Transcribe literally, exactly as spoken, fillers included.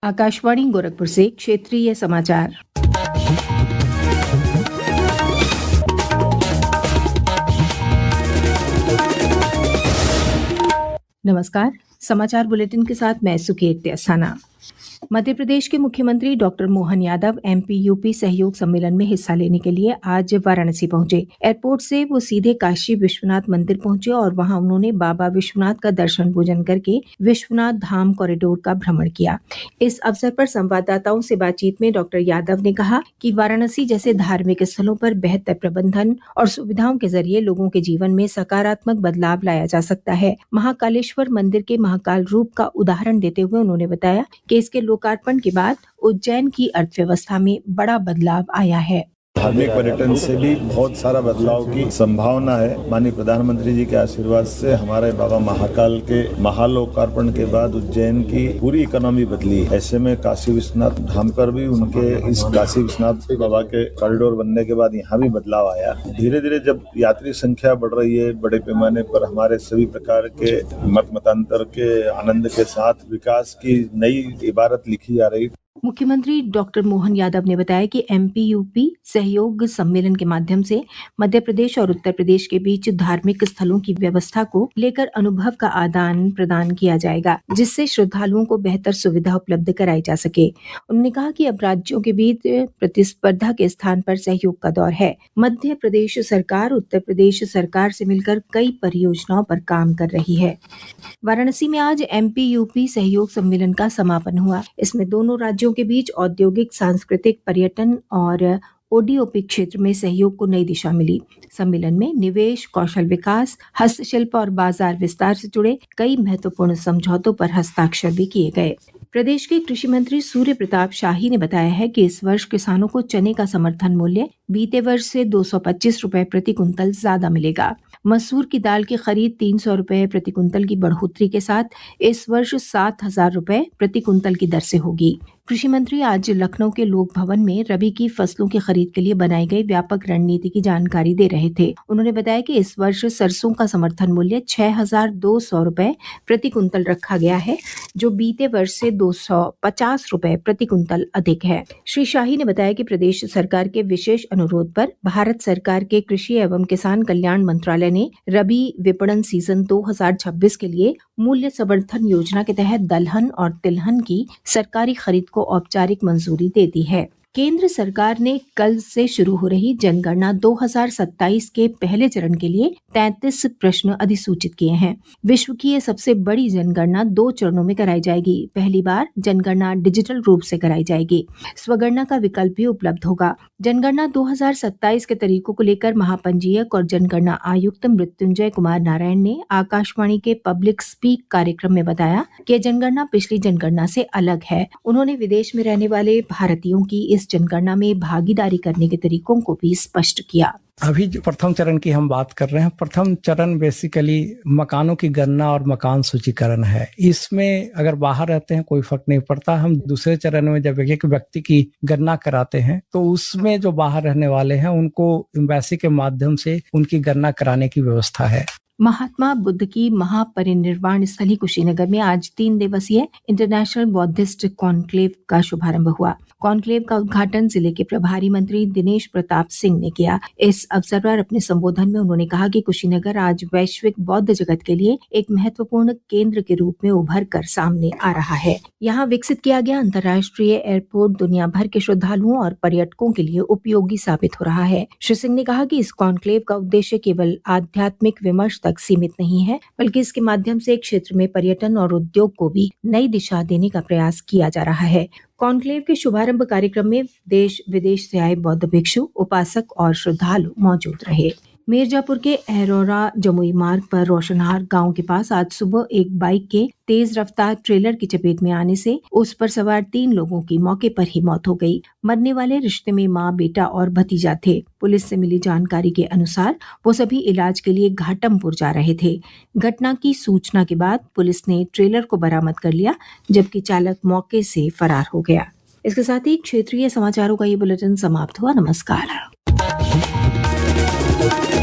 आकाशवाणी गोरखपुर से क्षेत्रीय समाचार। नमस्कार, समाचार बुलेटिन के साथ मैं सुकीर्ति अस्थाना। मध्य प्रदेश के मुख्यमंत्री doctor Mohan Yadav MP UP सहयोग सम्मेलन में हिस्सा लेने के लिए आज वाराणसी पहुंचे। एयरपोर्ट से वो सीधे काशी विश्वनाथ मंदिर पहुंचे और वहां उन्होंने बाबा विश्वनाथ का दर्शन पूजन करके विश्वनाथ धाम कॉरिडोर का भ्रमण किया। इस अवसर पर संवाददाताओं से बातचीत में डॉक्टर यादव ने कहा कि वाराणसी जैसे धार्मिक स्थलों पर बेहतर प्रबंधन और सुविधाओं के जरिए लोगों के जीवन में सकारात्मक बदलाव लाया जा सकता है। महाकालेश्वर मंदिर के महाकाल रूप का उदाहरण देते हुए उन्होंने बताया कि इसके लोकार्पण के बाद उज्जैन की अर्थव्यवस्था में बड़ा बदलाव आया है। धार्मिक पर्यटन से भी बहुत सारा बदलाव की संभावना है। माननीय प्रधानमंत्री जी के आशीर्वाद से हमारे बाबा महाकाल के महालोकार्पण के बाद उज्जैन की पूरी इकोनॉमी बदली। ऐसे में काशी विश्वनाथ धाम पर भी उनके इस काशी विश्वनाथ बाबा के कॉरिडोर बनने के बाद यहाँ भी बदलाव आया। धीरे धीरे जब यात्री संख्या बढ़ रही है, बड़े पैमाने पर हमारे सभी प्रकार के मत मतांतर के आनंद के साथ विकास की नई इबारत लिखी जा रही। मुख्यमंत्री डॉक्टर मोहन यादव ने बताया कि एमपी यूपी सहयोग सम्मेलन के माध्यम से मध्य प्रदेश और उत्तर प्रदेश के बीच धार्मिक स्थलों की व्यवस्था को लेकर अनुभव का आदान प्रदान किया जाएगा, जिससे श्रद्धालुओं को बेहतर सुविधा उपलब्ध कराई जा सके। उन्होंने कहा कि अब राज्यों के बीच प्रतिस्पर्धा के स्थान पर सहयोग का दौर है। मध्य प्रदेश सरकार उत्तर प्रदेश सरकार से मिलकर कई परियोजनाओं पर काम कर रही है। वाराणसी में आज एमपी यूपी सहयोग सम्मेलन का समापन हुआ। इसमें दोनों राज्यों के बीच औद्योगिक, सांस्कृतिक, पर्यटन और ओडीओपी क्षेत्र में सहयोग को नई दिशा मिली। सम्मेलन में निवेश, कौशल विकास, हस्तशिल्प और बाजार विस्तार से जुड़े कई महत्वपूर्ण समझौतों पर हस्ताक्षर भी किए गए। प्रदेश के कृषि मंत्री सूर्य प्रताप शाही ने बताया है कि इस वर्ष किसानों को चने का समर्थन मूल्य बीते वर्ष से दो सौ पच्चीस रुपए प्रति कुंतल ज्यादा मिलेगा। मसूर की दाल की खरीद तीन सौ रुपए प्रति कुंतल की बढ़ोतरी के साथ इस वर्ष सात हजार रुपए प्रति कुंतल की दर से होगी। कृषि मंत्री आज लखनऊ के लोक भवन में रबी की फसलों की खरीद के लिए बनाई गई व्यापक रणनीति की जानकारी दे रहे थे। उन्होंने बताया कि इस वर्ष सरसों का समर्थन मूल्य छह हजार दो सौ रुपए प्रति कुंतल रखा गया है, जो बीते वर्ष से दो सौ पचास रुपए प्रति कुंतल अधिक है। श्री शाही ने बताया कि प्रदेश सरकार के विशेष अनुरोध पर भारत सरकार के कृषि एवं किसान कल्याण मंत्रालय ने रबी विपणन सीजन दो हजार छब्बीस के लिए मूल्य समर्थन योजना के तहत दलहन और तिलहन की सरकारी खरीद को औपचारिक मंजूरी दे दी है। केंद्र सरकार ने कल से शुरू हो रही जनगणना दो हजार सत्ताईस के पहले चरण के लिए तैंतीस प्रश्न अधिसूचित किए हैं। विश्व की ये सबसे बड़ी जनगणना दो चरणों में कराई जाएगी। पहली बार जनगणना डिजिटल रूप से कराई जाएगी। स्वगणना का विकल्प भी उपलब्ध होगा। जनगणना दो हजार सत्ताईस के तरीकों को लेकर महापंजीयक और जनगणना आयुक्त मृत्युंजय कुमार नारायण ने आकाशवाणी के पब्लिक स्पीक कार्यक्रम में बताया कि जनगणना पिछली जनगणना से अलग है। उन्होंने विदेश में रहने वाले भारतीयों की इस जनगणना में भागीदारी करने के तरीकों को भी स्पष्ट किया। अभी जो प्रथम चरण की हम बात कर रहे हैं, प्रथम चरण बेसिकली मकानों की गणना और मकान सूचीकरण है। इसमें अगर बाहर रहते हैं कोई फर्क नहीं पड़ता। हम दूसरे चरण में जब एक व्यक्ति की गणना कराते हैं तो उसमें जो बाहर रहने वाले हैं उनको एम्बेसी के माध्यम से उनकी गणना कराने की व्यवस्था है। महात्मा बुद्ध की महापरिनिर्वाण स्थली कुशीनगर में आज तीन दिवसीय इंटरनेशनल बौद्धिस्ट कॉन्क्लेव का शुभारंभ हुआ। कॉन्क्लेव का उद्घाटन जिले के प्रभारी मंत्री दिनेश प्रताप सिंह ने किया। इस अवसर पर अपने संबोधन में उन्होंने कहा कि कुशीनगर आज वैश्विक बौद्ध जगत के लिए एक महत्वपूर्ण केंद्र के रूप में उभर कर सामने आ रहा है। यहाँ विकसित किया गया अंतर्राष्ट्रीय एयरपोर्ट दुनिया भर के श्रद्धालुओं और पर्यटकों के लिए उपयोगी साबित हो रहा है। श्री सिंह ने कहा कि इस कॉन्क्लेव का उद्देश्य केवल आध्यात्मिक विमर्श तक सीमित नहीं है, बल्कि इसके माध्यम से क्षेत्र में पर्यटन और उद्योग को भी नई दिशा देने का प्रयास किया जा रहा है। कॉन्क्लेव के शुभारंभ कार्यक्रम में देश विदेश से आए बौद्ध भिक्षु, उपासक और श्रद्धालु मौजूद रहे। मिर्जापुर के अहरौरा जमुई मार्ग पर रोशनहार गांव के पास आज सुबह एक बाइक के तेज रफ्तार ट्रेलर की चपेट में आने से उस पर सवार तीन लोगों की मौके पर ही मौत हो गई। मरने वाले रिश्ते में मां, बेटा और भतीजा थे। पुलिस से मिली जानकारी के अनुसार वो सभी इलाज के लिए घाटमपुर जा रहे थे। घटना की सूचना के बाद पुलिस ने ट्रेलर को बरामद कर लिया, जबकि चालक मौके से फरार हो गया। इसके साथ ही क्षेत्रीय समाचारों का ये बुलेटिन समाप्त हुआ। नमस्कार।